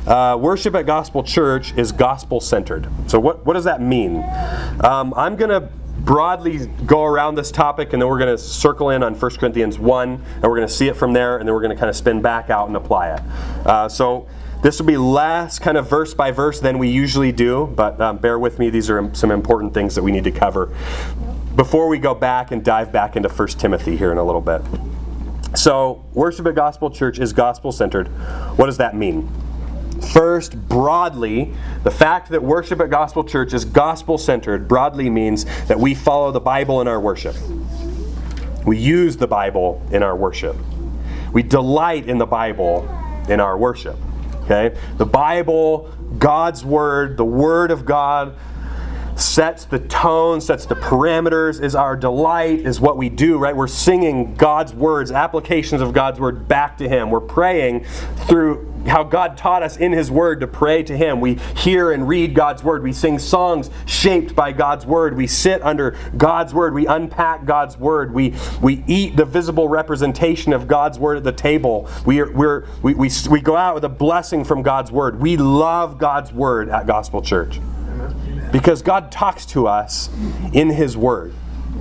Worship at Gospel Church is gospel-centered. So what does that mean? I'm going to broadly go around this topic, and then we're going to circle in on 1 Corinthians 1, and we're going to see it from there, and then we're going to kind of spin back out and apply it. So this will be less kind of verse by verse than we usually do, but bear with me, these are some important things that we need to cover before we go back and dive back into 1 Timothy here in a little bit. So, worship at Gospel Church is gospel-centered. What does that mean? First, broadly, the fact that worship at Gospel Church is gospel-centered broadly means that we follow the Bible in our worship. We use the Bible in our worship. We delight in the Bible in our worship. Okay? The Bible, God's Word, the Word of God, sets the tone, sets the parameters, is our delight, is what we do, right? We're singing God's words, applications of God's Word back to Him. We're praying through how God taught us in His Word to pray to Him. We hear and read God's Word. We sing songs shaped by God's Word. We sit under God's Word. We unpack God's Word. We eat the visible representation of God's Word at the table. We go out with a blessing from God's Word. We love God's Word at Gospel Church because God talks to us in His Word.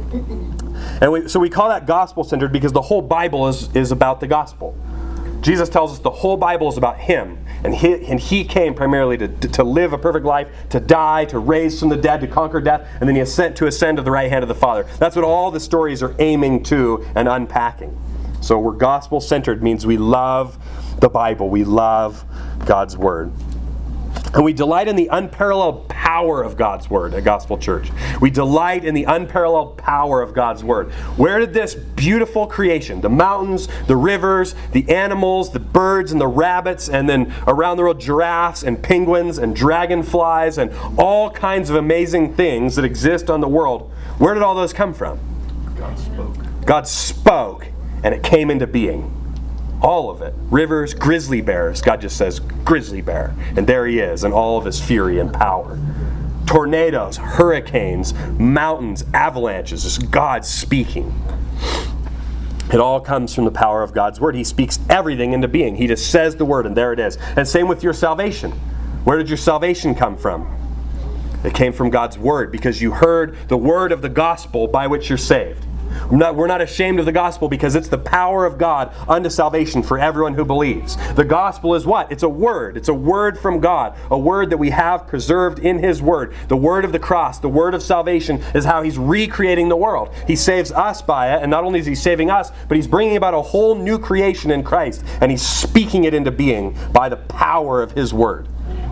And so we call that gospel-centered because the whole Bible is about the gospel. Jesus tells us the whole Bible is about Him. And He came primarily to live a perfect life, to die, to raise from the dead, to conquer death, and then He ascend to the right hand of the Father. That's what all the stories are aiming to and unpacking. So we're gospel-centered means we love the Bible. We love God's Word. And we delight in the unparalleled power of God's Word at Gospel Church. We delight in the unparalleled power of God's Word. Where did this beautiful creation, the mountains, the rivers, the animals, the birds and the rabbits, and then around the world giraffes and penguins and dragonflies and all kinds of amazing things that exist on the world, where did all those come from? God spoke. God spoke, and it came into being. All of it. Rivers, grizzly bears. God just says, grizzly bear. And there He is in all of His fury and power. Tornadoes, hurricanes, mountains, avalanches. Just God speaking. It all comes from the power of God's Word. He speaks everything into being. He just says the Word, and there it is. And same with your salvation. Where did your salvation come from? It came from God's Word, because you heard the word of the gospel by which you're saved. We're not ashamed of the gospel because it's the power of God unto salvation for everyone who believes. The gospel is what? It's a word. It's a word from God. A word that we have preserved in His Word. The word of the cross, the word of salvation is how He's recreating the world. He saves us by it, and not only is He saving us, but He's bringing about a whole new creation in Christ, and He's speaking it into being by the power of His Word.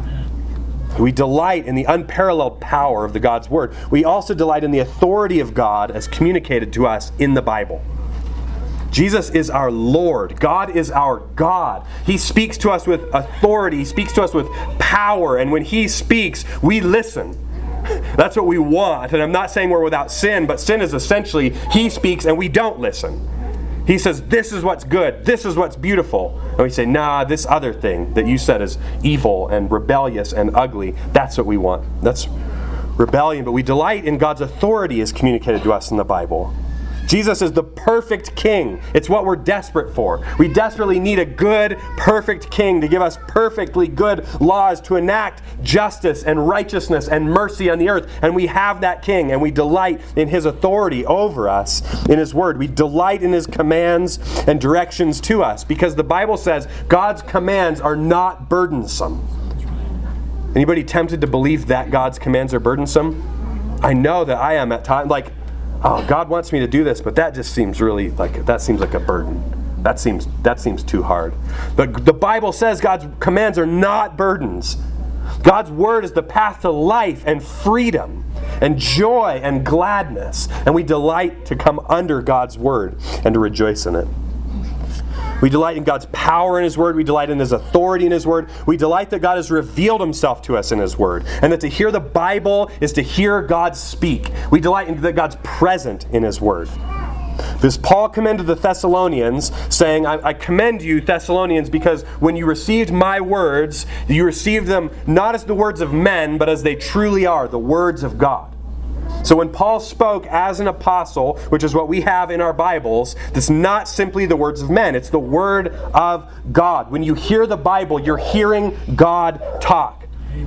We delight in the unparalleled power of God's Word. We also delight in the authority of God as communicated to us in the Bible. Jesus is our Lord. God is our God. He speaks to us with authority. He speaks to us with power. And when He speaks, we listen. That's what we want. And I'm not saying we're without sin, but sin is essentially He speaks and we don't listen. He says, this is what's good, this is what's beautiful. And we say, nah, this other thing that you said is evil and rebellious and ugly, that's what we want. That's rebellion. But we delight in God's authority as communicated to us in the Bible. Jesus is the perfect King. It's what we're desperate for. We desperately need a good, perfect King to give us perfectly good laws to enact justice and righteousness and mercy on the earth. And we have that King, and we delight in His authority over us in His Word. We delight in His commands and directions to us because the Bible says God's commands are not burdensome. Anybody tempted to believe that God's commands are burdensome? I know that I am at times. Like, oh, God wants me to do this, but that just seems really that seems like a burden. That seems too hard. But the Bible says God's commands are not burdens. God's Word is the path to life and freedom and joy and gladness. And we delight to come under God's Word and to rejoice in it. We delight in God's power in His Word. We delight in His authority in His Word. We delight that God has revealed Himself to us in His Word. And that to hear the Bible is to hear God speak. We delight in that God's present in His Word. This Paul commended the Thessalonians, saying, I commend you, Thessalonians, because when you received my words, you received them not as the words of men, but as they truly are, the words of God. So when Paul spoke as an apostle, which is what we have in our Bibles, that's not simply the words of men. It's the Word of God. When you hear the Bible, you're hearing God talk.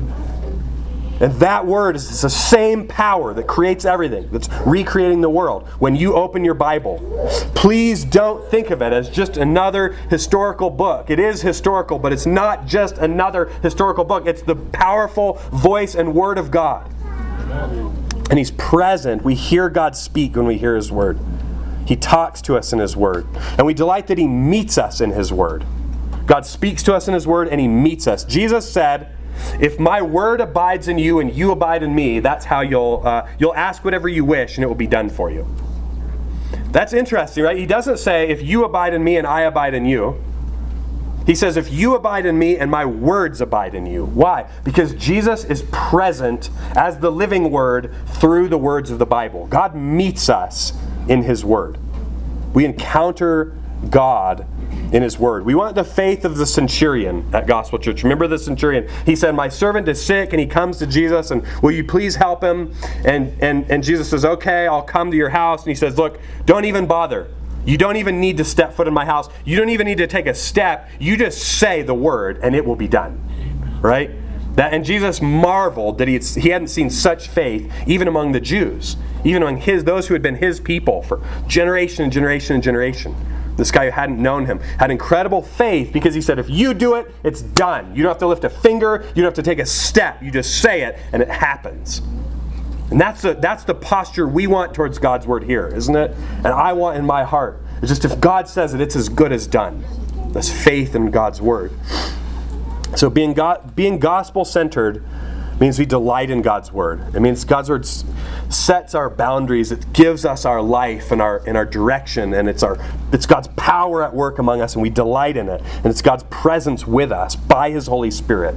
And that word is the same power that creates everything, that's recreating the world. When you open your Bible, please don't think of it as just another historical book. It is historical, but it's not just another historical book. It's the powerful voice and word of God. And He's present. We hear God speak when we hear His word. He talks to us in His word. And we delight that He meets us in His word. God speaks to us in His word and He meets us. Jesus said, if my word abides in you and you abide in me, that's how you'll ask whatever you wish and it will be done for you. That's interesting, right? He doesn't say, if you abide in me and I abide in you. He says, if you abide in me and my words abide in you. Why? Because Jesus is present as the living word through the words of the Bible. God meets us in His word. We encounter God in His word. We want the faith of the centurion at Gospel Church. Remember the centurion? He said, my servant is sick, and he comes to Jesus, and will you please help him? And Jesus says, okay, I'll come to your house. And He says, look, don't even bother. You don't even need to step foot in my house. You don't even need to take a step. You just say the word, and it will be done. Right? And Jesus marveled that he hadn't seen such faith even among the Jews, even among those who had been His people for generation and generation and generation. This guy who hadn't known Him had incredible faith because he said, if you do it, it's done. You don't have to lift a finger. You don't have to take a step. You just say it, and it happens. And that's the posture we want towards God's word here, isn't it? And I want in my heart. It's just if God says it, it's as good as done. That's faith in God's word. So being gospel-centered means we delight in God's word. It means God's word sets our boundaries. It gives us our life and our direction, and it's God's power at work among us, and we delight in it. And it's God's presence with us by His Holy Spirit.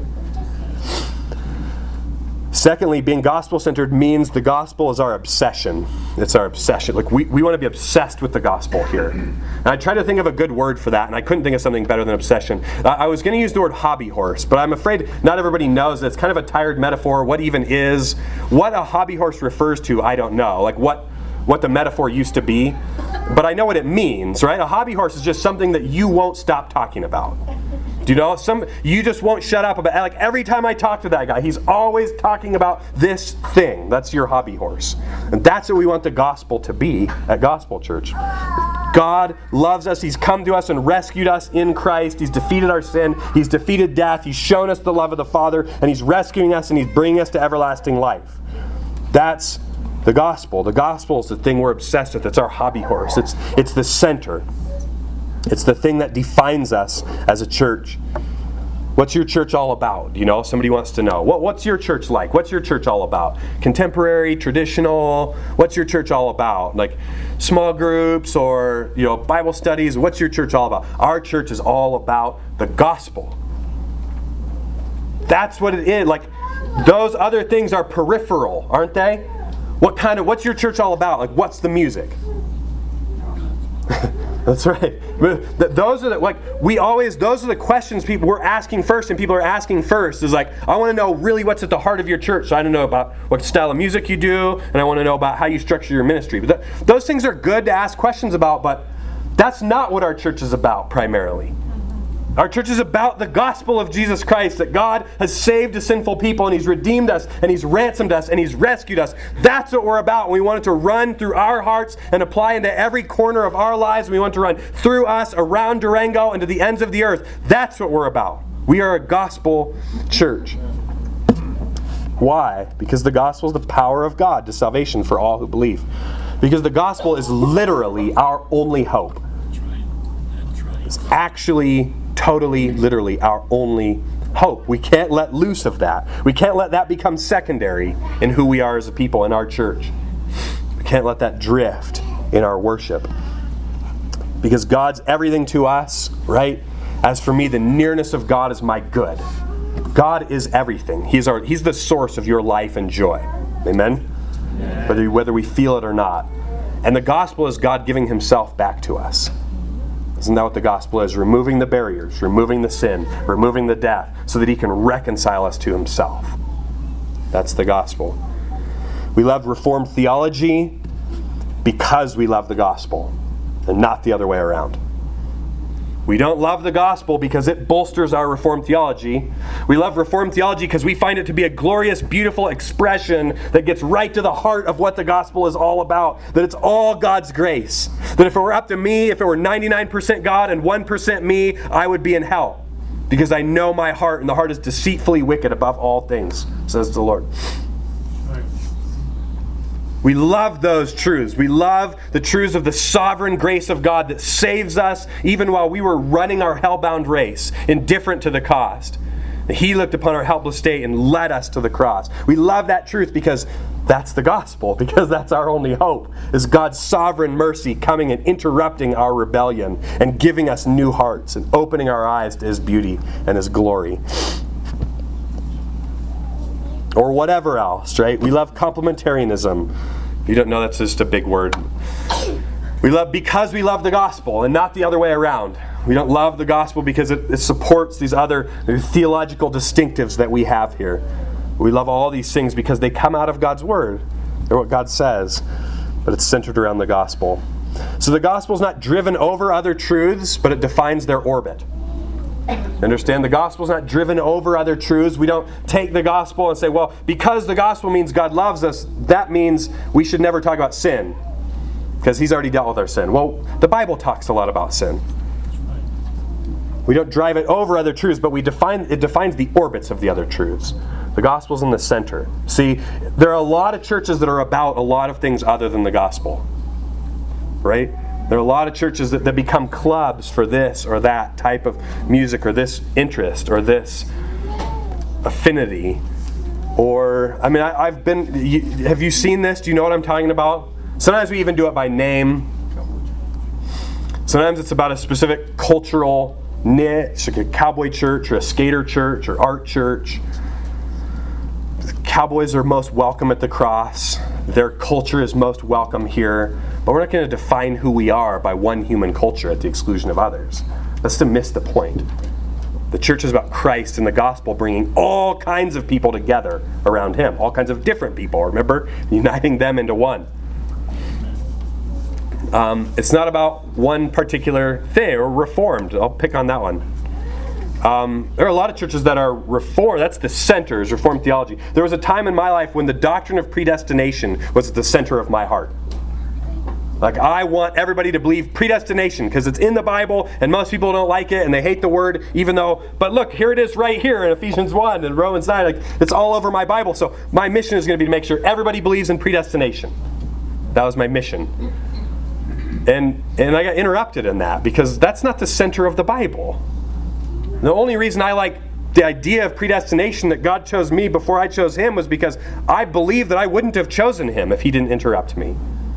Secondly, being gospel-centered means the gospel is our obsession. It's our obsession. Like we want to be obsessed with the gospel here. And I tried to think of a good word for that, and I couldn't think of something better than obsession. I was going to use the word hobby horse, but I'm afraid not everybody knows that it's kind of a tired metaphor. What even is? What a hobby horse refers to, I don't know. Like what the metaphor used to be. But I know what it means, right? A hobby horse is just something that you won't stop talking about. Do you know? You just won't shut up about it. Like every time I talk to that guy, he's always talking about this thing. That's your hobby horse. And that's what we want the gospel to be at Gospel Church. God loves us. He's come to us and rescued us in Christ. He's defeated our sin. He's defeated death. He's shown us the love of the Father. And He's rescuing us and He's bringing us to everlasting life. That's the gospel. The gospel is the thing we're obsessed with. It's our hobby horse. It's the center. It's the thing that defines us as a church. What's your church all about? You know, somebody wants to know. What's your church like? What's your church all about? Contemporary, traditional? What's your church all about? Like small groups or, Bible studies? What's your church all about? Our church is all about the gospel. That's what it is. Like those other things are peripheral, aren't they? What's your church all about? Like what's the music? That's right. Those are the questions people we're asking first, and people are asking first is like, I want to know really what's at the heart of your church. So I don't know about what style of music you do, and I want to know about how you structure your ministry. But those things are good to ask questions about, but that's not what our church is about primarily. Our church is about the gospel of Jesus Christ, that God has saved a sinful people and He's redeemed us and He's ransomed us and He's rescued us. That's what we're about. We want it to run through our hearts and apply into every corner of our lives. We want it to run through us, around Durango, and to the ends of the earth. That's what we're about. We are a gospel church. Why? Because the gospel is the power of God to salvation for all who believe. Because the gospel is literally our only hope. It's actually totally, literally our only hope. We can't let loose of that. We can't let that become secondary in who we are as a people in our church. We can't let that drift in our worship. Because God's everything to us, right? As for me, the nearness of God is my good. God is everything. He's the source of your life and joy. Amen? Yeah. Whether we feel it or not. And the gospel is God giving Himself back to us. Isn't that what the gospel is? Removing the barriers, removing the sin, removing the death, so that He can reconcile us to Himself. That's the gospel. We love Reformed theology because we love the gospel, and not the other way around. We don't love the gospel because it bolsters our Reformed theology. We love Reformed theology because we find it to be a glorious, beautiful expression that gets right to the heart of what the gospel is all about. That it's all God's grace. That if it were up to me, if it were 99% God and 1% me, I would be in hell. Because I know my heart, and the heart is deceitfully wicked above all things, says the Lord. We love those truths. We love the truths of the sovereign grace of God that saves us even while we were running our hell-bound race, indifferent to the cost. He looked upon our helpless state and led us to the cross. We love that truth because that's the gospel, because that's our only hope, is God's sovereign mercy coming and interrupting our rebellion and giving us new hearts and opening our eyes to His beauty and His glory. Or whatever else, right? We love complementarianism. If you don't know, that's just a big word. Because we love the gospel and not the other way around. We don't love the gospel because it supports these other theological distinctives that we have here. We love all these things because they come out of God's word. They're what God says, but it's centered around the gospel. So the gospel is not driven over other truths, but it defines their orbit. Understand? The gospel is not driven over other truths. We don't take the gospel and say, well, because the gospel means God loves us, that means we should never talk about sin, because He's already dealt with our sin. Well, the Bible talks a lot about sin. We don't drive it over other truths, but it defines the orbits of the other truths. The gospel's in the center. See, there are a lot of churches that are about a lot of things other than the gospel. Right? There are a lot of churches that become clubs for this or that type of music or this interest or this affinity. Or, I mean, have you seen this? Do you know what I'm talking about? Sometimes we even do it by name. Sometimes it's about a specific cultural niche, like a cowboy church or a skater church or art church. The cowboys are most welcome at the cross. Their culture is most welcome here. But we're not going to define who we are by one human culture at the exclusion of others. That's to miss the point. The church is about Christ and the gospel bringing all kinds of people together around Him. All kinds of different people, remember? Uniting them into one. It's not about one particular thing, or Reformed. I'll pick on that one. There are a lot of churches that are Reformed. That's the center, is Reformed theology. There was a time in my life when the doctrine of predestination was at the center of my heart. Like, I want everybody to believe predestination because it's in the Bible and most people don't like it and they hate the word, even though, but look, here it is right here in Ephesians 1 and Romans 9. Like, it's all over my Bible. So my mission is going to be to make sure everybody believes in predestination. That was my mission. And I got interrupted in that because that's not the center of the Bible. The only reason I like the idea of predestination, that God chose me before I chose Him, was because I believe that I wouldn't have chosen Him if He didn't interrupt me.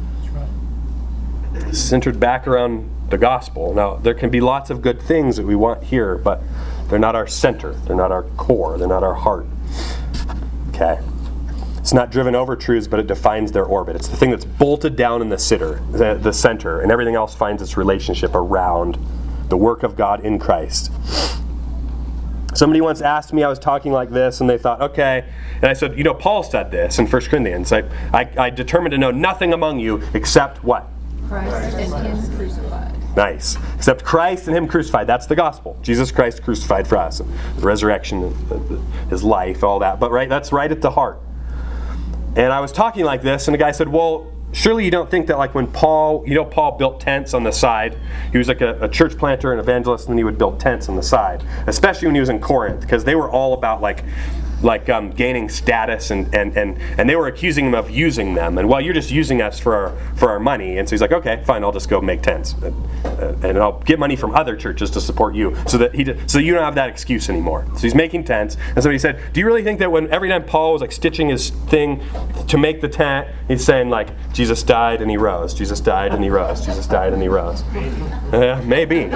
Centered back around the gospel. Now, there can be lots of good things that we want here, but they're not our center. They're not our core. They're not our heart. Okay? It's not driven over truths, but it defines their orbit. It's the thing that's bolted down in the center, and everything else finds its relationship around the work of God in Christ. Somebody once asked me, I was talking like this, and they thought, okay. And I said, Paul said this in 1 Corinthians. I determined to know nothing among you except what? Christ and Him crucified. Nice. Except Christ and Him crucified. That's the gospel. Jesus Christ crucified for us. The resurrection, His life, all that. But that's right at the heart. And I was talking like this, and the guy said, well, surely you don't think that like when Paul built tents on the side. He was like a church planter and evangelist, and then he would build tents on the side. Especially when he was in Corinth, because they were all about gaining status, and they were accusing him of using them. And, well, you're just using us for our money. And so he's like, okay, fine, I'll just go make tents. And I'll get money from other churches to support you so you don't have that excuse anymore. So he's making tents. And so he said, do you really think that every time Paul was stitching his thing to make the tent, he's saying Jesus died and He rose, Jesus died and He rose, Jesus died and He rose? Maybe.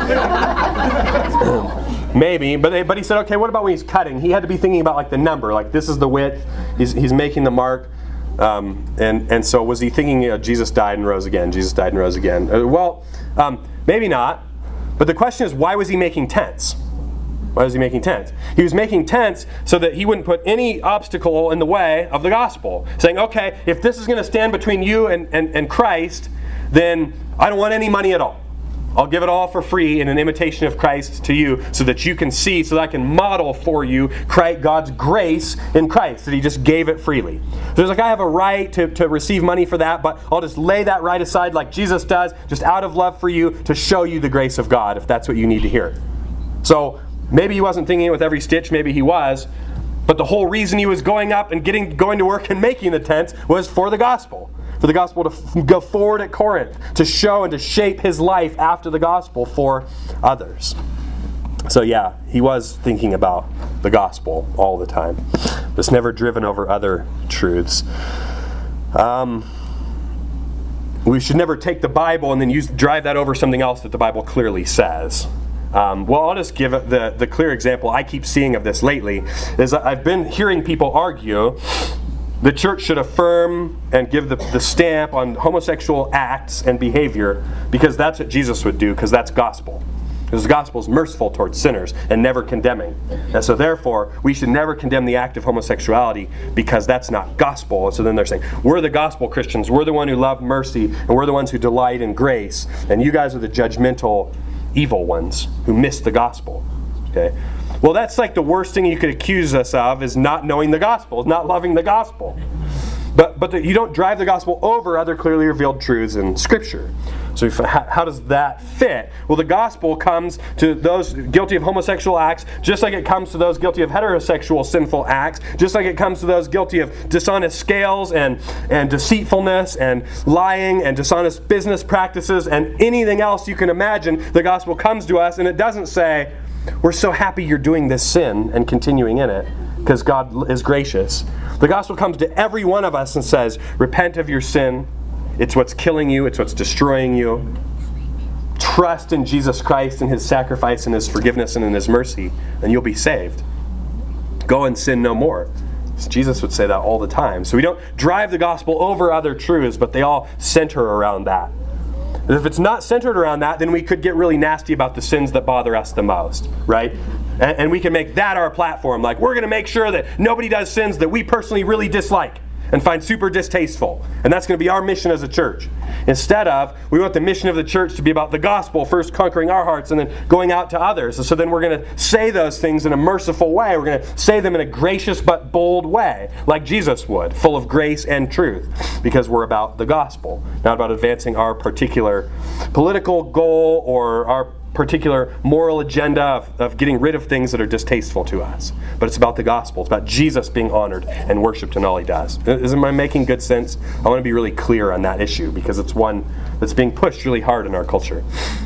Maybe, but he said, okay, what about when he's cutting? He had to be thinking about the number, this is the width. He's making the mark, and so was he thinking Jesus died and rose again? Jesus died and rose again. Maybe not. But the question is, why was he making tents? Why was he making tents? He was making tents so that he wouldn't put any obstacle in the way of the gospel. Saying, okay, if this is going to stand between you and Christ, then I don't want any money at all. I'll give it all for free in an imitation of Christ to you so that you can see, so that I can model for you God's grace in Christ, that he just gave it freely. So it's like, I have a right to receive money for that, but I'll just lay that right aside like Jesus does, just out of love for you, to show you the grace of God, if that's what you need to hear. So maybe he wasn't thinking it with every stitch, maybe he was, but the whole reason he was going up and going to work and making the tents was for the gospel. For the gospel to go forward at Corinth, to show and to shape his life after the gospel for others. So yeah, he was thinking about the gospel all the time. It's never driven over other truths. We should never take the Bible and then drive that over something else that the Bible clearly says. Well, I'll just give the clear example I keep seeing of this lately. Is I've been hearing people argue the church should affirm and give the stamp on homosexual acts and behavior because that's what Jesus would do, because that's gospel. Because the gospel is merciful towards sinners and never condemning. And so therefore, we should never condemn the act of homosexuality because that's not gospel. And so then they're saying, we're the gospel Christians, we're the one who love mercy, and we're the ones who delight in grace, and you guys are the judgmental evil ones who miss the gospel. Okay? Well, that's like the worst thing you could accuse us of, is not knowing the gospel, is not loving the gospel. But you don't drive the gospel over other clearly revealed truths in Scripture. So how does that fit? Well, the gospel comes to those guilty of homosexual acts just like it comes to those guilty of heterosexual sinful acts, just like it comes to those guilty of dishonest scales and deceitfulness and lying and dishonest business practices and anything else you can imagine. The gospel comes to us and it doesn't say, we're so happy you're doing this sin and continuing in it because God is gracious. The gospel comes to every one of us and says, repent of your sin. It's what's killing you. It's what's destroying you. Trust in Jesus Christ and his sacrifice and his forgiveness and in his mercy, and you'll be saved. Go and sin no more. Jesus would say that all the time. So we don't drive the gospel over other truths, but they all center around that. And if it's not centered around that, then we could get really nasty about the sins that bother us the most, right? And we can make that our platform. Like, we're going to make sure that nobody does sins that we personally really dislike and find super distasteful. And that's going to be our mission as a church. Instead of, we want the mission of the church to be about the gospel, first conquering our hearts and then going out to others. And so then we're going to say those things in a merciful way. We're going to say them in a gracious but bold way, like Jesus would, full of grace and truth, because we're about the gospel, not about advancing our particular political goal or our particular moral agenda of getting rid of things that are distasteful to us. But it's about the gospel. It's about Jesus being honored and worshipped in all he does. Am I making good sense? I want to be really clear on that issue because it's one that's being pushed really hard in our culture.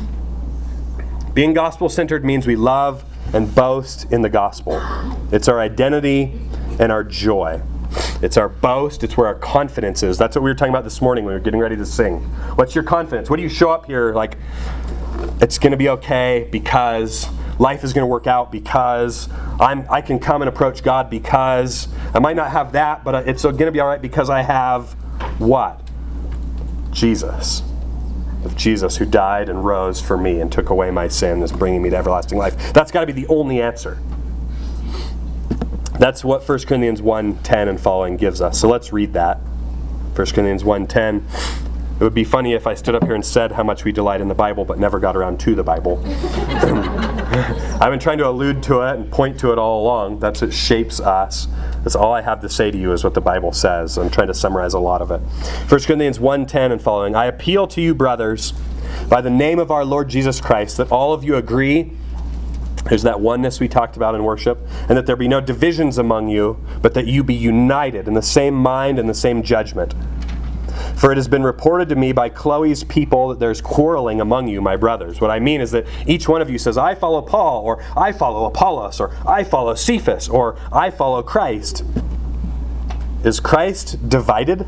Being gospel-centered means we love and boast in the gospel. It's our identity and our joy. It's our boast. It's where our confidence is. That's what we were talking about this morning when we were getting ready to sing. What's your confidence? What do you show up here like, it's going to be okay because life is going to work out because I can come and approach God because I might not have that, but it's going to be all right because I have what? Jesus. Of Jesus who died and rose for me and took away my sin, is bringing me to everlasting life. That's got to be the only answer. That's what 1 Corinthians 1:10 and following gives us. So let's read that. 1 Corinthians 1:10. It would be funny if I stood up here and said how much we delight in the Bible, but never got around to the Bible. I've been trying to allude to it and point to it all along. That's what shapes us. That's all I have to say to you is what the Bible says. I'm trying to summarize a lot of it. 1 Corinthians 1:10 and following. I appeal to you, brothers, by the name of our Lord Jesus Christ, that all of you agree. There's that oneness we talked about in worship. And that there be no divisions among you, but that you be united in the same mind and the same judgment. For it has been reported to me by Chloe's people that there's quarreling among you, my brothers. What I mean is that each one of you says, I follow Paul, or I follow Apollos, or I follow Cephas, or I follow Christ. Is Christ divided?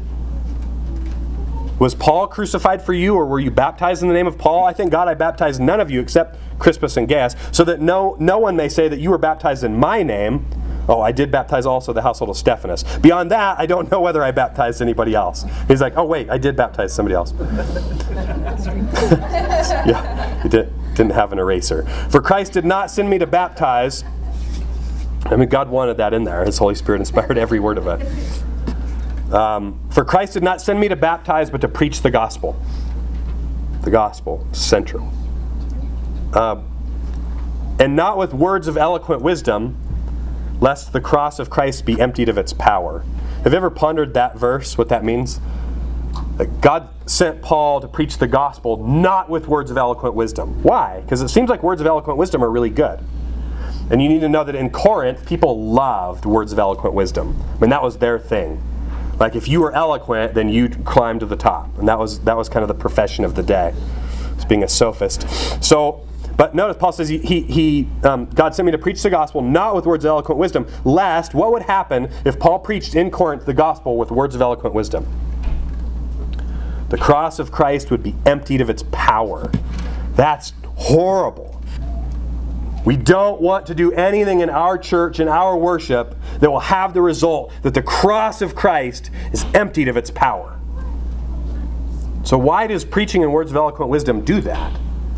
Was Paul crucified for you, or were you baptized in the name of Paul? I thank God I baptized none of you except Crispus and Gaius, so that no one may say that you were baptized in my name. Oh, I did baptize also the household of Stephanas. Beyond that, I don't know whether I baptized anybody else. He's like, oh wait, I did baptize somebody else. Yeah, you did. Didn't have an eraser. For Christ did not send me to baptize. I mean, God wanted that in there. His Holy Spirit inspired every word of it. For Christ did not send me to baptize, but to preach the gospel. The gospel, central. And not with words of eloquent wisdom, lest the cross of Christ be emptied of its power. Have you ever pondered that verse, what that means? That God sent Paul to preach the gospel not with words of eloquent wisdom. Why? Because it seems like words of eloquent wisdom are really good. And you need to know that in Corinth, people loved words of eloquent wisdom. I mean, that was their thing. Like, if you were eloquent, then you climbed to the top. And that was kind of the profession of the day, was being a sophist. So, but notice Paul says God sent me to preach the gospel not with words of eloquent wisdom, lest what would happen if Paul preached in Corinth the gospel with words of eloquent wisdom? The cross of Christ would be emptied of its power. That's horrible. We don't want to do anything in our church, in our worship, that will have the result that the cross of Christ is emptied of its power. So why does preaching in words of eloquent wisdom do that?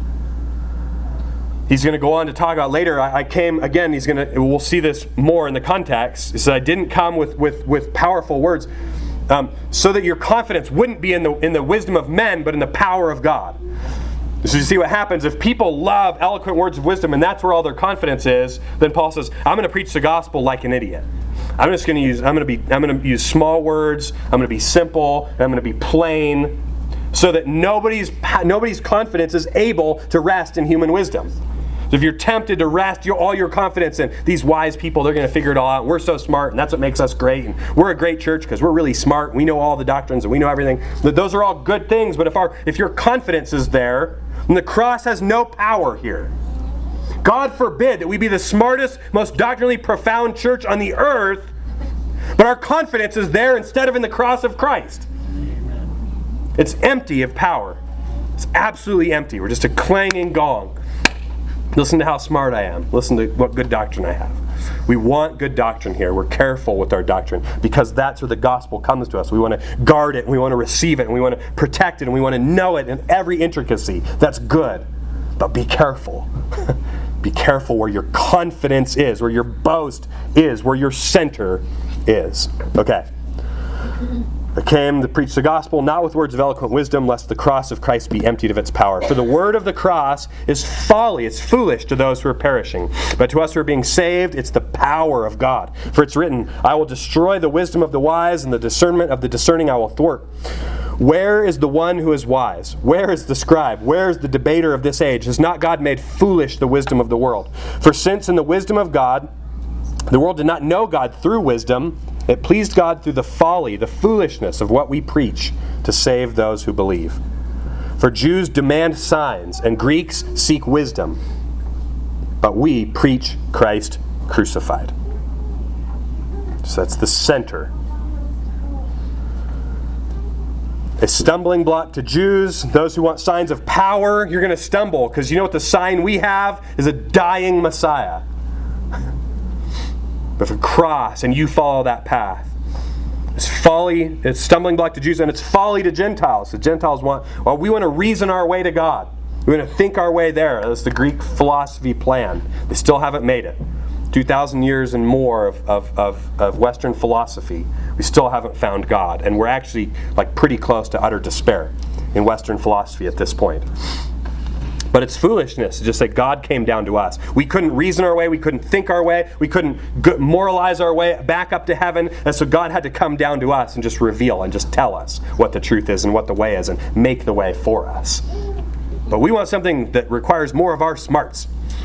He's going to go on to talk about later. I came, again, we'll see this more in the context. He said, I didn't come with powerful words so that your confidence wouldn't be in the wisdom of men, but in the power of God. So you see what happens if people love eloquent words of wisdom and that's where all their confidence is, then Paul says, I'm going to preach the gospel like an idiot. I'm going to use small words, I'm going to be simple, and I'm going to be plain, so that nobody's confidence is able to rest in human wisdom. So if you're tempted to rest all your confidence in these wise people, they're going to figure it all out. We're so smart, and that's what makes us great. And we're a great church because we're really smart. We know all the doctrines, and we know everything. Those are all good things. But if your confidence is there, then the cross has no power here. God forbid that we be the smartest, most doctrinally profound church on the earth, but our confidence is there instead of in the cross of Christ. It's empty of power. It's absolutely empty. We're just a clanging gong. Listen to how smart I am. Listen to what good doctrine I have. We want good doctrine here. We're careful with our doctrine because that's where the gospel comes to us. We want to guard it, and we want to receive it, and we want to protect it, and we want to know it in every intricacy. That's good. But be careful. Be careful where your confidence is, where your boast is, where your center is. Okay. I came to preach the gospel, not with words of eloquent wisdom, lest the cross of Christ be emptied of its power. For the word of the cross is folly, it's foolish to those who are perishing. But to us who are being saved, it's the power of God. For it's written, I will destroy the wisdom of the wise, and the discernment of the discerning I will thwart. Where is the one who is wise? Where is the scribe? Where is the debater of this age? Has not God made foolish the wisdom of the world? For since in the wisdom of God, the world did not know God through wisdom, it pleased God through the folly, the foolishness of what we preach to save those who believe. For Jews demand signs, and Greeks seek wisdom, but we preach Christ crucified. So that's the center. A stumbling block to Jews, those who want signs of power, you're going to stumble, because you know what the sign we have is a dying Messiah. With a cross, and you follow that path. It's folly, it's stumbling block to Jews, and it's folly to Gentiles. The Gentiles we want to reason our way to God. We want to think our way there. That's the Greek philosophy plan. They still haven't made it. 2,000 years and more of Western philosophy, we still haven't found God. And we're actually pretty close to utter despair in Western philosophy at this point. But it's foolishness to just say God came down to us. We couldn't reason our way. We couldn't think our way. We couldn't moralize our way back up to heaven. And so God had to come down to us and just reveal and just tell us what the truth is and what the way is and make the way for us. But we want something that requires more of our smarts.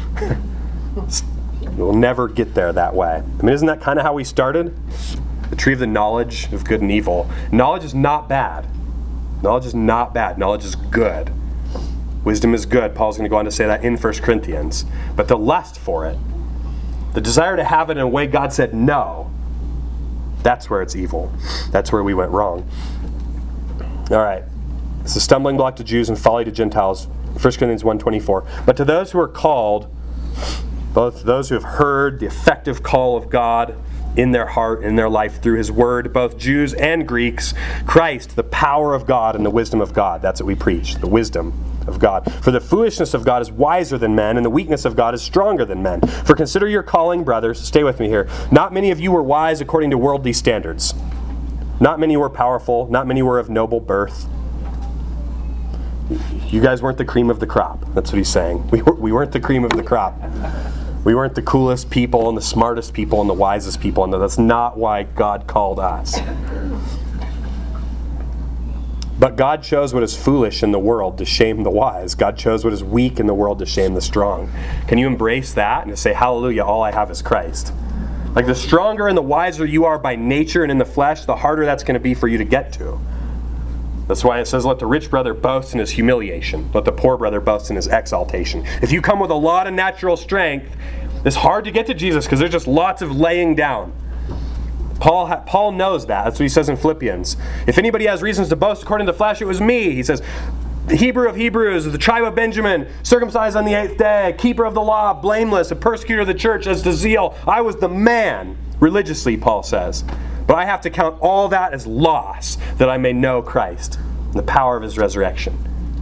We'll never get there that way. I mean, isn't that kind of how we started? The tree of the knowledge of good and evil. Knowledge is not bad. Knowledge is not bad. Knowledge is good. Wisdom is good. Paul's going to go on to say that in 1 Corinthians. But the lust for it, the desire to have it in a way God said no, that's where it's evil. That's where we went wrong. All right. It's a stumbling block to Jews and folly to Gentiles. 1 Corinthians 1:24. But to those who are called, both those who have heard the effective call of God in their heart, in their life through His Word, both Jews and Greeks, Christ, the power of God and the wisdom of God. That's what we preach, the wisdom of God. For the foolishness of God is wiser than men, and the weakness of God is stronger than men. For consider your calling, brothers. Stay with me here. Not many of you were wise according to worldly standards. Not many were powerful. Not many were of noble birth. You guys weren't the cream of the crop. That's what he's saying. We weren't the cream of the crop. We weren't the coolest people and the smartest people and the wisest people. And that's not why God called us. But God chose what is foolish in the world to shame the wise. God chose what is weak in the world to shame the strong. Can you embrace that and to say, hallelujah, all I have is Christ? Like the stronger and the wiser you are by nature and in the flesh, the harder that's going to be for you to get to. That's why it says, let the rich brother boast in his humiliation. Let the poor brother boast in his exaltation. If you come with a lot of natural strength, it's hard to get to Jesus because there's just lots of laying down. Paul knows that. That's what he says in Philippians. If anybody has reasons to boast according to the flesh, it was me. He says, the Hebrew of Hebrews, the tribe of Benjamin, circumcised on the 8th day, keeper of the law, blameless, a persecutor of the church as to zeal. I was the man, religiously, Paul says. But I have to count all that as loss, that I may know Christ and the power of his resurrection.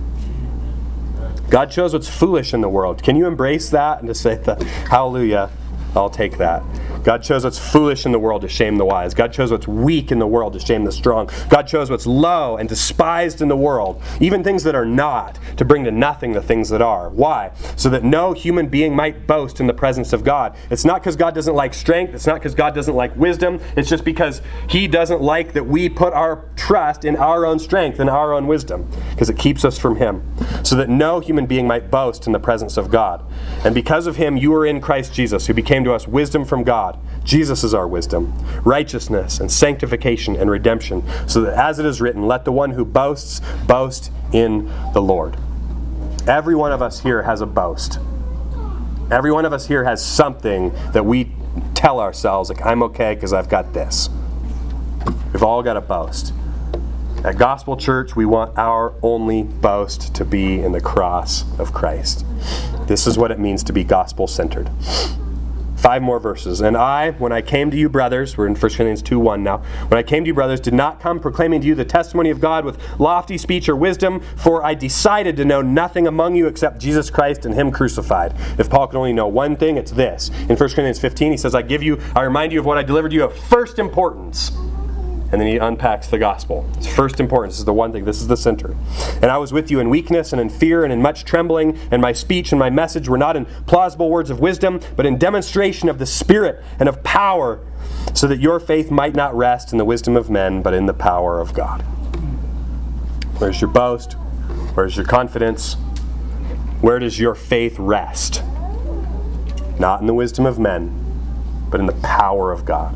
God chose what's foolish in the world. Can you embrace that and to say, hallelujah, I'll take that. God chose what's foolish in the world to shame the wise. God chose what's weak in the world to shame the strong. God chose what's low and despised in the world, even things that are not, to bring to nothing the things that are. Why? So that no human being might boast in the presence of God. It's not because God doesn't like strength. It's not because God doesn't like wisdom. It's just because he doesn't like that we put our trust in our own strength and our own wisdom, because it keeps us from him. So that no human being might boast in the presence of God. And because of him, you are in Christ Jesus, who became to us wisdom from God. Jesus is our wisdom, righteousness and sanctification and redemption, so that as it is written, let the one who boasts, boast in the Lord. Every one of us here has a boast. Every one of us here has something that we tell ourselves, like, I'm okay because I've got this. We've all got a boast. At Gospel Church, we want our only boast to be in the cross of Christ. This is what it means to be gospel-centered. 5 more verses. And I, when I came to you, brothers, we're in 1 Corinthians 2:1 now. When I came to you, brothers, did not come proclaiming to you the testimony of God with lofty speech or wisdom, for I decided to know nothing among you except Jesus Christ and him crucified. If Paul could only know one thing, it's this. In 1 Corinthians 15, he says, I remind you of what I delivered you of first importance. And then he unpacks the gospel. It's first importance. This is the one thing. This is the center. And I was with you in weakness and in fear and in much trembling, and my speech and my message were not in plausible words of wisdom, but in demonstration of the Spirit and of power, so that your faith might not rest in the wisdom of men, but in the power of God. Where's your boast? Where's your confidence? Where does your faith rest? Not in the wisdom of men, but in the power of God.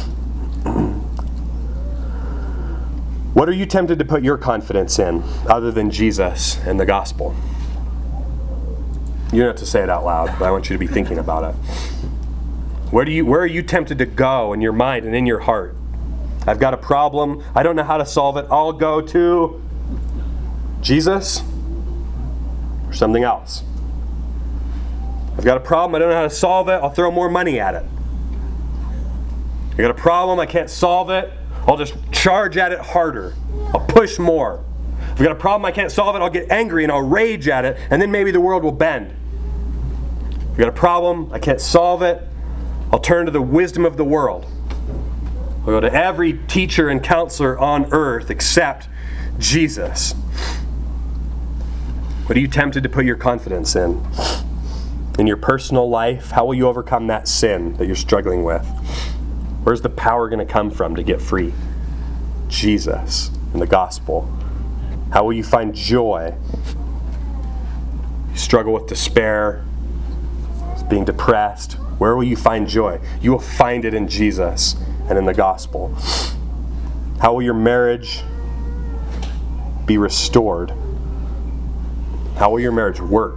What are you tempted to put your confidence in other than Jesus and the gospel? You don't have to say it out loud, but I want you to be thinking about it. Where are you tempted to go in your mind and in your heart? I've got a problem. I don't know how to solve it. I'll go to Jesus or something else. I've got a problem. I don't know how to solve it. I'll throw more money at it. I got a problem. I can't solve it. I'll just charge at it harder. I'll push more. If I've got a problem I can't solve it, I'll get angry and I'll rage at it, and then maybe the world will bend. If I've got a problem, I can't solve it, I'll turn to the wisdom of the world. I'll go to every teacher and counselor on earth except Jesus. What are you tempted to put your confidence in? In your personal life, how will you overcome that sin that you're struggling with? Where's the power going to come from to get free? Jesus and the gospel. How will you find joy? You struggle with despair, being depressed. Where will you find joy? You will find it in Jesus and in the gospel. How will your marriage be restored? How will your marriage work?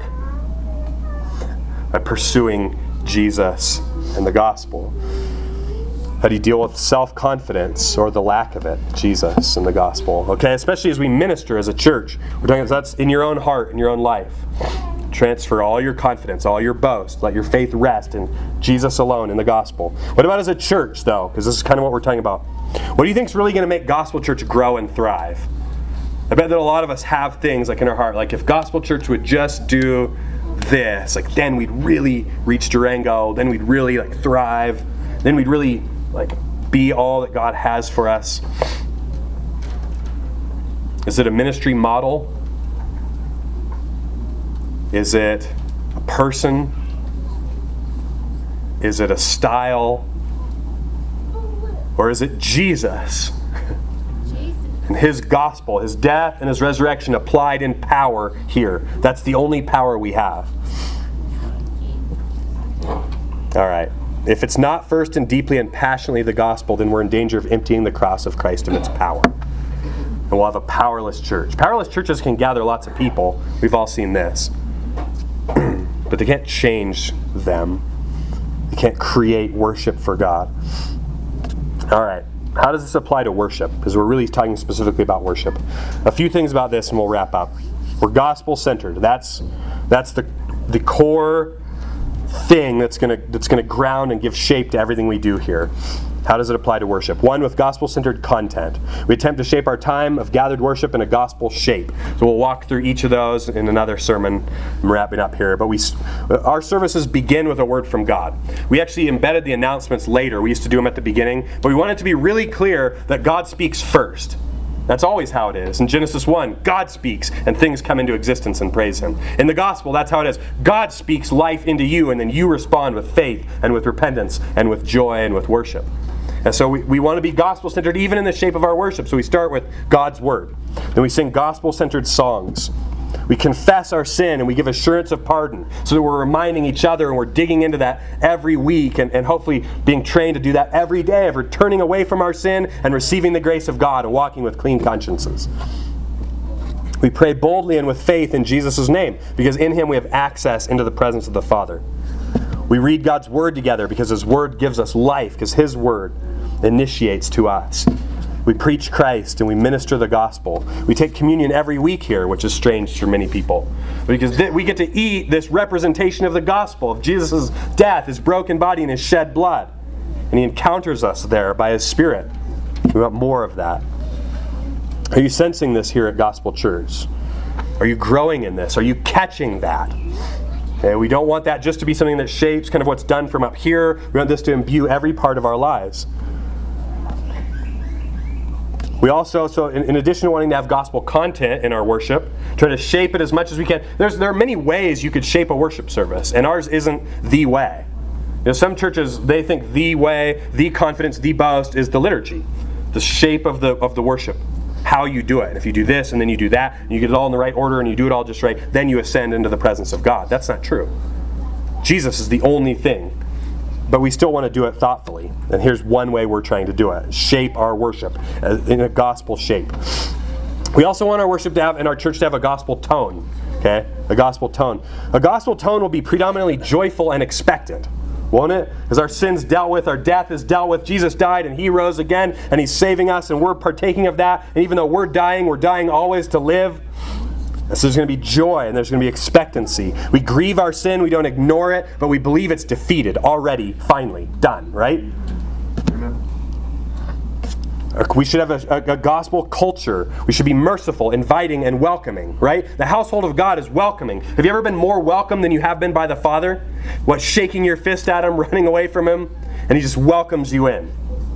By pursuing Jesus and the gospel. How do you deal with self-confidence or the lack of it? Jesus and the gospel. Okay, especially as we minister as a church. We're talking that's in your own heart, in your own life. Transfer all your confidence, all your boast. Let your faith rest in Jesus alone, in the gospel. What about as a church, though? Because this is kind of what we're talking about. What do you think is really going to make Gospel Church grow and thrive? I bet that a lot of us have things like in our heart, like if Gospel Church would just do this, like then we'd really reach Durango, then we'd really like thrive, then we'd really like be all that God has for us. Is it a ministry model? Is it a person? Is it a style? Or is it Jesus? And His gospel, His death and His resurrection applied in power here. That's the only power we have. All right. If it's not first and deeply and passionately the gospel, then we're in danger of emptying the cross of Christ of its power. And we'll have a powerless church. Powerless churches can gather lots of people. We've all seen this. But they can't change them. They can't create worship for God. All right. How does this apply to worship? Because we're really talking specifically about worship. A few things about this and we'll wrap up. We're gospel-centered. That's the core thing that's gonna ground and give shape to everything we do here. How does it apply to worship? One, with gospel-centered content. We attempt to shape our time of gathered worship in a gospel shape. So we'll walk through each of those in another sermon. I'm wrapping up here. But our services begin with a word from God. We actually embedded the announcements later. We used to do them at the beginning. But we want it to be really clear that God speaks first. That's always how it is. In Genesis 1, God speaks and things come into existence and praise Him. In the gospel, that's how it is. God speaks life into you and then you respond with faith and with repentance and with joy and with worship. And so we want to be gospel-centered even in the shape of our worship. So we start with God's Word. Then we sing gospel-centered songs. We confess our sin and we give assurance of pardon so that we're reminding each other and we're digging into that every week and hopefully being trained to do that every day of returning away from our sin and receiving the grace of God and walking with clean consciences. We pray boldly and with faith in Jesus' name because in Him we have access into the presence of the Father. We read God's Word together because His Word gives us life because His Word initiates to us. We preach Christ and we minister the gospel. We take communion every week here, which is strange for many people. Because we get to eat this representation of the gospel, of Jesus' death, His broken body, and His shed blood. And He encounters us there by His Spirit. We want more of that. Are you sensing this here at Gospel Church? Are you growing in this? Are you catching that? Okay, we don't want that just to be something that shapes kind of what's done from up here. We want this to imbue every part of our lives. We also, so in addition to wanting to have gospel content in our worship, try to shape it as much as we can. There are many ways you could shape a worship service, and ours isn't the way. Some churches, they think the way, the confidence, the boast is the liturgy, the shape of the worship, how you do it. And if you do this and then you do that, and you get it all in the right order and you do it all just right, then you ascend into the presence of God. That's not true. Jesus is the only thing. But we still want to do it thoughtfully. And here's one way we're trying to do it. Shape our worship in a gospel shape. We also want our worship to have, and our church to have a gospel tone. Okay? A gospel tone. A gospel tone will be predominantly joyful and expectant. Won't it? Because our sin's dealt with, our death is dealt with. Jesus died and He rose again and He's saving us and we're partaking of that. And even though we're dying always to live. So there's going to be joy and there's going to be expectancy. We grieve our sin, we don't ignore it, but we believe it's defeated, already, finally, done, right? Amen. We should have a gospel culture. We should be merciful, inviting, and welcoming, right? The household of God is welcoming. Have you ever been more welcome than you have been by the Father? What, shaking your fist at Him, running away from Him, and He just welcomes you in.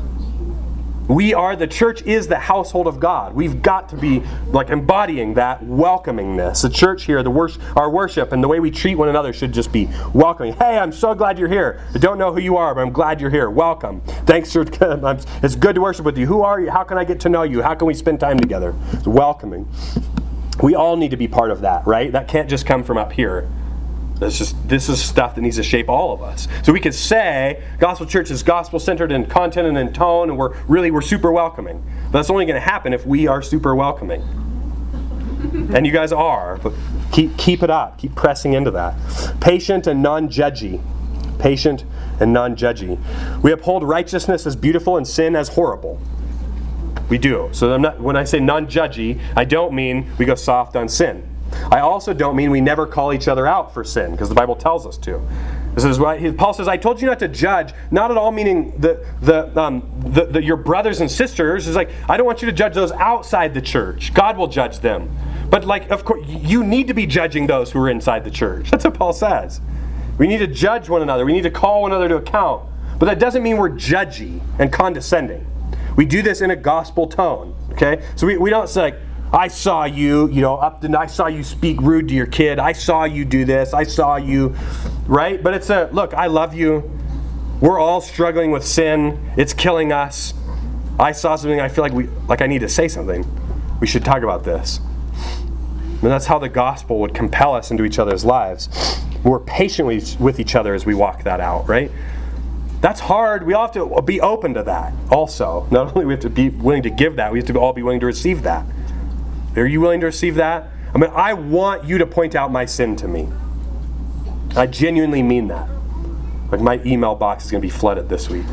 The church is the household of God. We've got to be like embodying that welcomingness. The church here, our worship and the way we treat one another should just be welcoming. Hey, I'm so glad you're here. I don't know who you are, but I'm glad you're here. Welcome. Thanks for, it's good to worship with you. Who are you? How can I get to know you? How can we spend time together? It's welcoming. We all need to be part of that, right? That can't just come from up here. This is stuff that needs to shape all of us. So we could say Gospel Church is gospel-centered in content and in tone, and we're super welcoming. But that's only going to happen if we are super welcoming. And you guys are, but keep it up. Keep pressing into that. Patient and non-judgy. Patient and non-judgy. We uphold righteousness as beautiful and sin as horrible. We do. So when I say non-judgy, I don't mean we go soft on sin. I also don't mean we never call each other out for sin, because the Bible tells us to. This is why Paul says, I told you not to judge, not at all meaning your brothers and sisters. It's like, I don't want you to judge those outside the church. God will judge them. But of course, you need to be judging those who are inside the church. That's what Paul says. We need to judge one another. We need to call one another to account. But that doesn't mean we're judgy and condescending. We do this in a gospel tone, okay? So we don't say, I saw you, I saw you speak rude to your kid. I saw you do this. I saw you, right? But it's look, I love you. We're all struggling with sin. It's killing us. I saw something. I feel like I need to say something. We should talk about this. And that's how the gospel would compel us into each other's lives. We're patient with each other as we walk that out, right? That's hard. We all have to be open to that also. Not only do we have to be willing to give that, we have to all be willing to receive that. Are you willing to receive that? I mean, I want you to point out my sin to me. I genuinely mean that. Like, my email box is going to be flooded this week.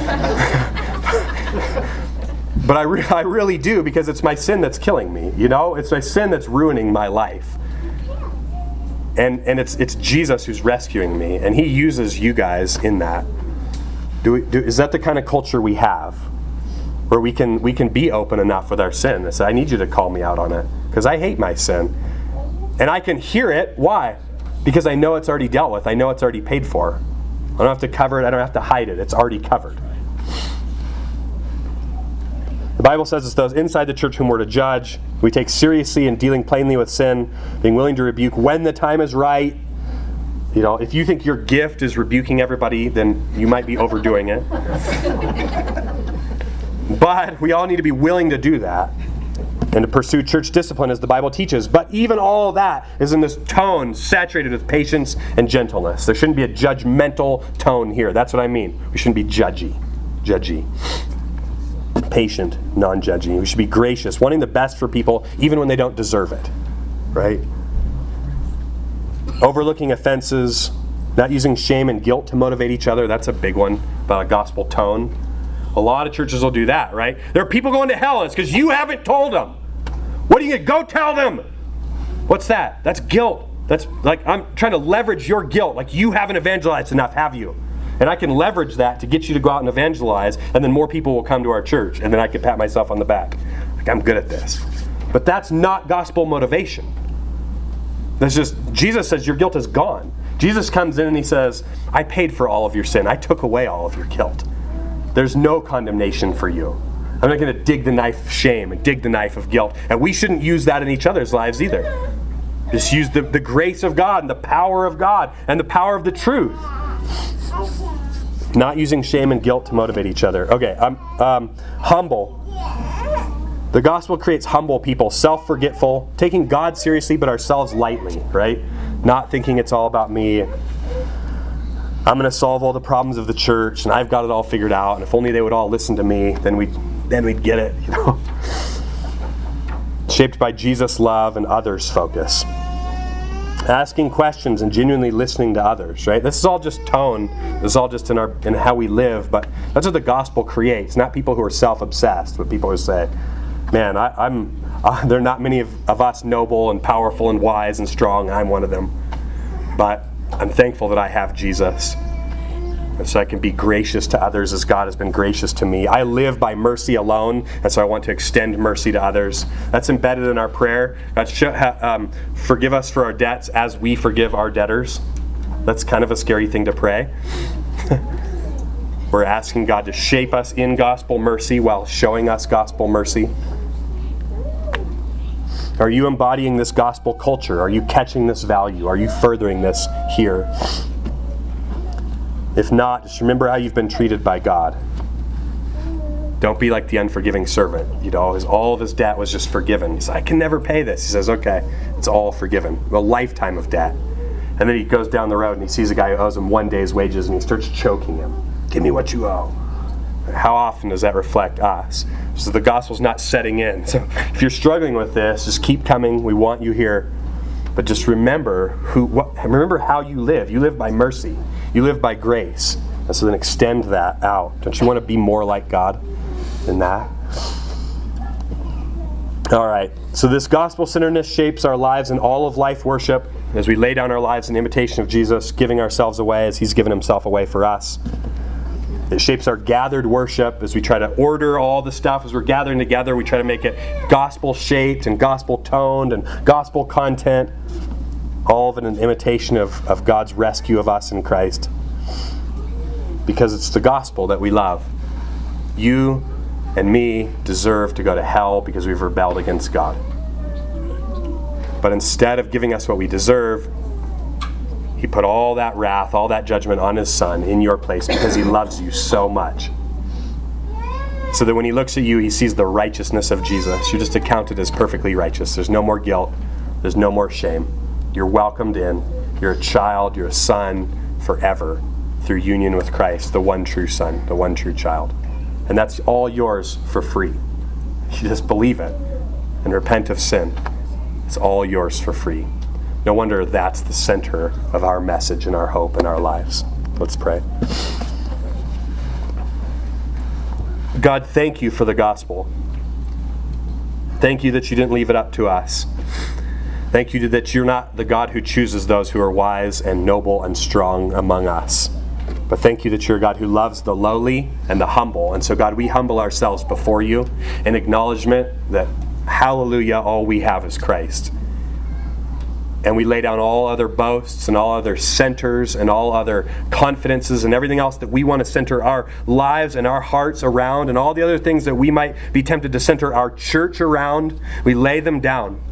But I really do, because it's my sin that's killing me. It's my sin that's ruining my life. And it's Jesus who's rescuing me, and He uses you guys in that. Is that the kind of culture we have? Where we can be open enough with our sin and say, I need you to call me out on it, because I hate my sin. And I can hear it. Why? Because I know it's already dealt with. I know it's already paid for. I don't have to cover it. I don't have to hide it. It's already covered. The Bible says it's those inside the church whom we're to judge. We take seriously in dealing plainly with sin, being willing to rebuke when the time is right. If you think your gift is rebuking everybody, then you might be overdoing it. But we all need to be willing to do that and to pursue church discipline as the Bible teaches. But even all of that is in this tone saturated with patience and gentleness. There shouldn't be a judgmental tone here. That's what I mean. We shouldn't be judgy. Patient, non-judgy. We should be gracious, wanting the best for people even when they don't deserve it. Right? Overlooking offenses, not using shame and guilt to motivate each other. That's a big one about a gospel tone. A lot of churches will do that, right? There are people going to hell, and it's because you haven't told them. What are you going to go tell them? What's that? That's guilt. That's like, I'm trying to leverage your guilt. Like, you haven't evangelized enough, have you? And I can leverage that to get you to go out and evangelize, and then more people will come to our church, and then I can pat myself on the back. Like, I'm good at this. But that's not gospel motivation. That's just, Jesus says your guilt is gone. Jesus comes in and He says, I paid for all of your sin. I took away all of your guilt. There's no condemnation for you. I'm not going to dig the knife of shame and dig the knife of guilt. And we shouldn't use that in each other's lives either. Just use the grace of God and the power of God and the power of the truth. Not using shame and guilt to motivate each other. Okay, humble. The gospel creates humble people, self-forgetful, taking God seriously but ourselves lightly, right? Not thinking it's all about me. I'm going to solve all the problems of the church, and I've got it all figured out, and if only they would all listen to me, then we'd get it, Shaped by Jesus' love and others' focus. Asking questions and genuinely listening to others, right? This is all just tone. This is all just in how we live, but that's what the gospel creates. Not people who are self-obsessed, but people who say, man, there are not many of us noble and powerful and wise and strong. I'm one of them. But I'm thankful that I have Jesus, and so I can be gracious to others as God has been gracious to me. I live by mercy alone, and so I want to extend mercy to others. That's embedded in our prayer. God, forgive us for our debts as we forgive our debtors. That's kind of a scary thing to pray. We're asking God to shape us in gospel mercy while showing us gospel mercy. Are you embodying this gospel culture? Are you catching this value? Are you furthering this here? If not, just remember how you've been treated by God. Don't be like the unforgiving servant. All of his debt was just forgiven. He said, I can never pay this. He says, okay, it's all forgiven. A lifetime of debt. And then he goes down the road and he sees a guy who owes him one day's wages and he starts choking him. Give me what you owe. How often does that reflect us? So the gospel's not setting in. So if you're struggling with this, just keep coming. We want you here. But just remember how you live. You live by mercy. You live by grace. And so then extend that out. Don't you want to be more like God than that? All right. So this gospel-centeredness shapes our lives in all of life worship. as we lay down our lives in imitation of Jesus, giving ourselves away as he's given himself away for us. It shapes our gathered worship as we try to order all the stuff. As we're gathering together, we try to make it gospel-shaped and gospel-toned and gospel content. All of it an imitation of God's rescue of us in Christ. Because it's the gospel that we love. You and me deserve to go to hell because we've rebelled against God. But instead of giving us what we deserve, he put all that wrath, all that judgment on his son in your place because he loves you so much. So that when he looks at you, he sees the righteousness of Jesus. You're just accounted as perfectly righteous. There's no more guilt. There's no more shame. You're welcomed in. You're a child. You're a son forever through union with Christ, the one true son, the one true child. And that's all yours for free. You just believe it and repent of sin. It's all yours for free. No wonder that's the center of our message and our hope in our lives. Let's pray. God, thank you for the gospel. Thank you that you didn't leave it up to us. Thank you that you're not the God who chooses those who are wise and noble and strong among us. But thank you that you're a God who loves the lowly and the humble. And so, God, we humble ourselves before you in acknowledgement that, hallelujah, all we have is Christ. And we lay down all other boasts and all other centers and all other confidences and everything else that we want to center our lives and our hearts around, and all the other things that we might be tempted to center our church around. We lay them down.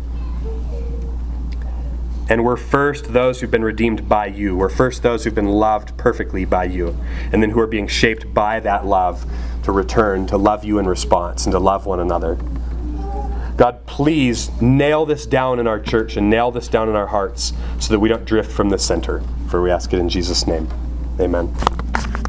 And we're first those who've been redeemed by you. We're first those who've been loved perfectly by you. And then who are being shaped by that love to return, to love you in response, and to love one another. God, please nail this down in our church and nail this down in our hearts so that we don't drift from the center. For we ask it in Jesus' name. Amen.